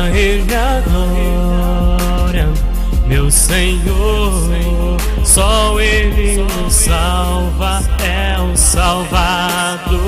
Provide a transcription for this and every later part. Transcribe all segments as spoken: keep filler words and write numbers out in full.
A Ele a glória, meu Senhor. Só Ele nos salva, é o Salvador.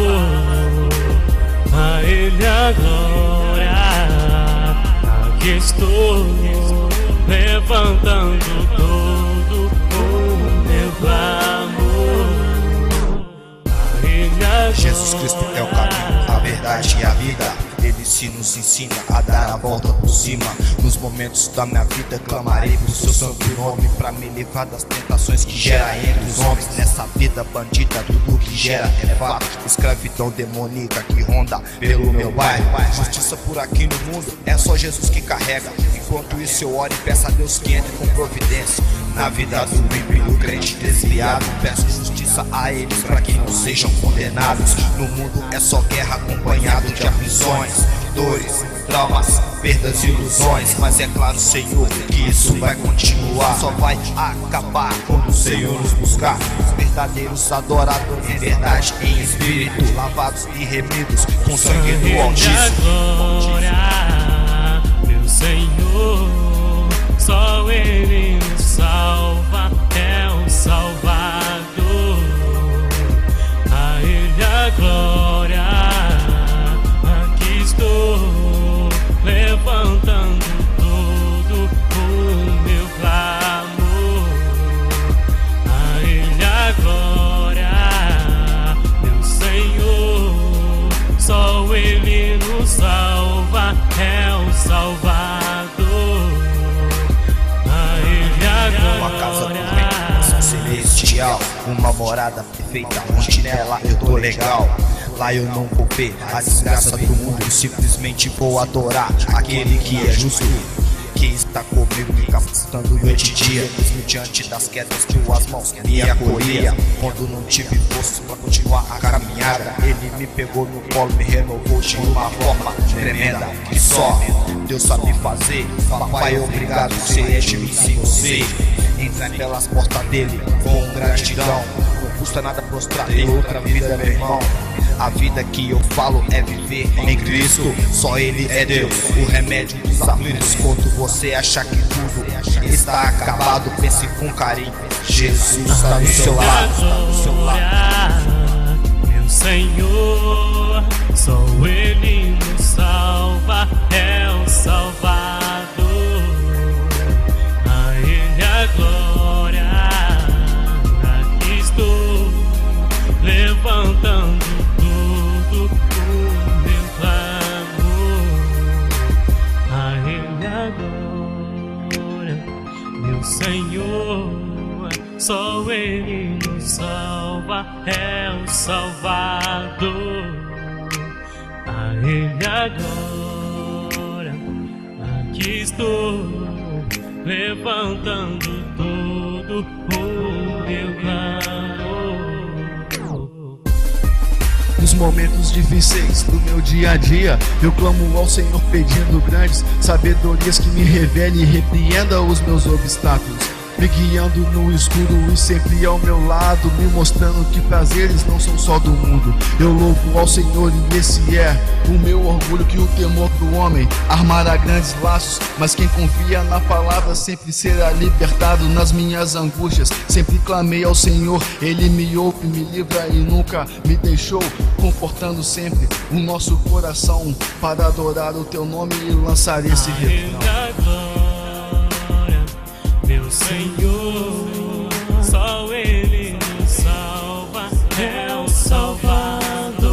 A Ele a glória, aqui estou levantando todo o meu clamor. A Ele a glória. Jesus Cristo é o caminho, a verdade e a vida. Ele se nos ensina a dar a volta por cima. Nos momentos da minha vida clamarei por seu santo nome, pra me livrar das tentações que gera entre os homens. Nessa vida bandida tudo que gera é fato. Escravidão demoníaca que ronda pelo meu bairro. Justiça por aqui no mundo é só Jesus que carrega. Enquanto isso eu oro e peço a Deus que entre com providência na vida do ímpio, do crente desviado. Peço justiça a eles para que não sejam condenados. No mundo é só guerra acompanhado de aflições, dores, traumas, perdas e ilusões. Mas é claro, Senhor, que isso vai continuar. Só vai acabar quando o Senhor nos buscar. Os verdadeiros adoradores em verdade e em espírito, lavados e remidos com sangue do Altíssimo. Glória, meu Senhor. Só Ele nos salva, é o Salvador. A Ele a glória, aqui estou levantando todo o meu clamor. A Ele a glória, meu Senhor. Só Ele nos salva, é o Salvador. Uma casa do reino, nação celestial, uma morada perfeita, onde nela eu tô legal. Lá eu não vou ver a desgraça do mundo, simplesmente vou adorar aquele que é justo, que está comigo me capacitando noite e dia, mesmo diante das quedas de tuas mãos me acolhia. Quando não tive forças para continuar a caminhada, Ele me pegou no colo, me renovou de uma forma tremenda que só Deus sabe fazer. Papai, obrigado, você é de mim sem você. Entrar pelas portas dele com gratidão, não custa nada prostrar em outra vida, meu irmão. A vida que eu falo é viver em Cristo. Só Ele é Deus, o remédio dos aflitos. Quando você achar que tudo está acabado, pense com carinho, Jesus está do seu lado, está do seu lado. Meu Senhor, só Ele nos salva, é o Salvador. A Ele a glória, aqui estou levantando todo o meu clamor. A Ele a glória, meu Senhor. Só Ele nos salva, é o Salvador. A Ele a glória, aqui estou levantando todo o meu clamor. Nos momentos difíceis do meu dia a dia, eu clamo ao Senhor pedindo grandes sabedorias, que me revele e repreenda os meus obstáculos, me guiando no escuro e sempre ao meu lado, me mostrando que prazeres não são só do mundo. Eu louvo ao Senhor e esse é o meu orgulho, que o temor do homem armará grandes laços, mas quem confia na palavra sempre será libertado. Nas minhas angústias sempre clamei ao Senhor, Ele me ouve, me livra e nunca me deixou, confortando sempre o nosso coração para adorar o Teu nome e lançar esse refrão. Meu Senhor, só Ele nos salva, é o Salvador.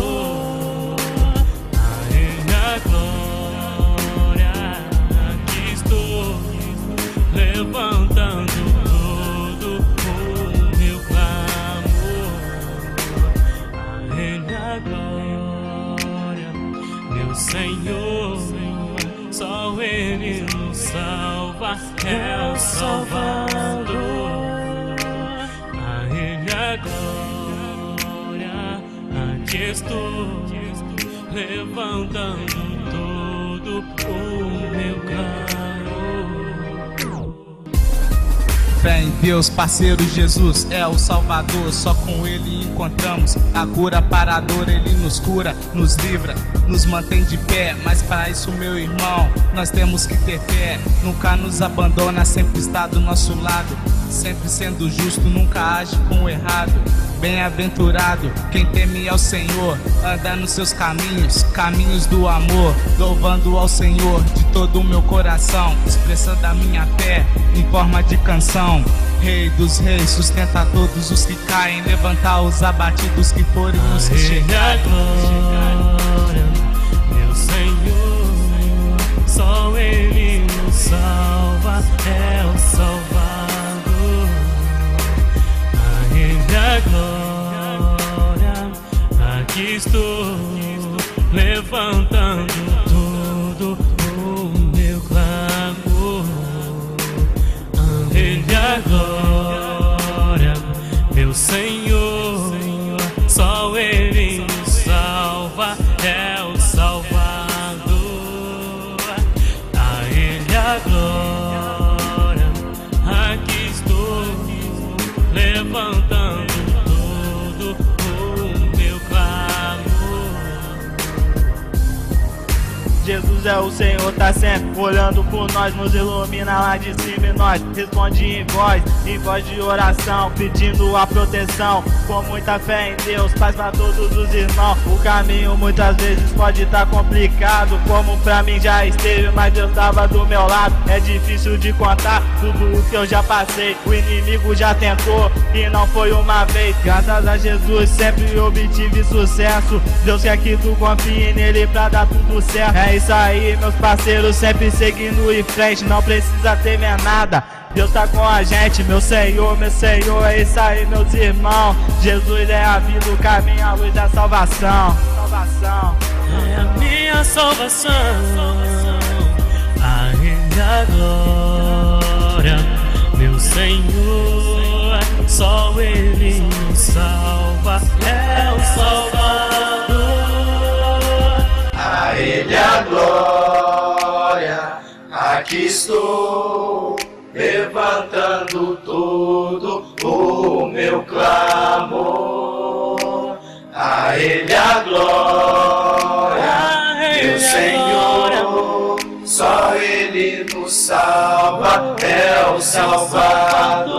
A Ele a glória, aqui estou levantando todo o meu clamor. A Ele a glória, meu Senhor. Só Ele nos salva, é o Salvador. A Ele a glória, aqui estou levantando todo o meu clamor. fé em Deus, parceiro. Jesus é o Salvador, só com Ele encontramos a cura para a dor. Ele nos cura, nos livra, nos mantém de pé. Mas para isso, meu irmão, nós temos que ter fé. Nunca nos abandona, sempre está do nosso lado, sempre sendo justo, nunca age com o errado. Bem-aventurado quem teme ao Senhor, anda nos seus caminhos, caminhos do amor, louvando ao Senhor de todo o meu coração, expressando a minha fé em forma de canção. Rei dos reis, sustenta todos os que caem, levantar os abatidos que forem os que chegarem. Glória, meu Senhor, só Ele nos salva, é o Salvador. A Ele a glória, aqui estou, levantando todo o meu clamor. A Ele a glória, meu Senhor, só Ele nos salva, é o Salvador. A Ele a glória, aqui estou, levantando todo o meu clamor. Jesus é o Senhor, tá sempre olhando por nós, nos ilumina lá de cima e nós responde em voz, em voz de oração, pedindo a proteção, com muita fé em Deus, paz pra todos os irmãos. O caminho muitas vezes pode estar complicado, como pra mim já esteve, mas Deus tava do meu lado. É difícil de contar tudo o que eu já passei, o inimigo já tentou e não foi uma vez. Graças a Jesus sempre obtive sucesso, Deus quer que tu confie nele pra dar tudo certo. É isso aí, meus parceiros, sempre seguindo em frente, não precisa temer nada, Deus tá com a gente, meu Senhor, meu Senhor. É isso aí, meus irmãos, Jesus é a vida, o caminho, a luz da salvação. Salvação é a minha salvação, a Ele a glória, meu Senhor, só Ele nos salva, é o Salvador. A Ele a glória, aqui estou, levantando todo o meu clamor. A Ele a glória, meu Senhor, só Ele nos salva, é o Salvador.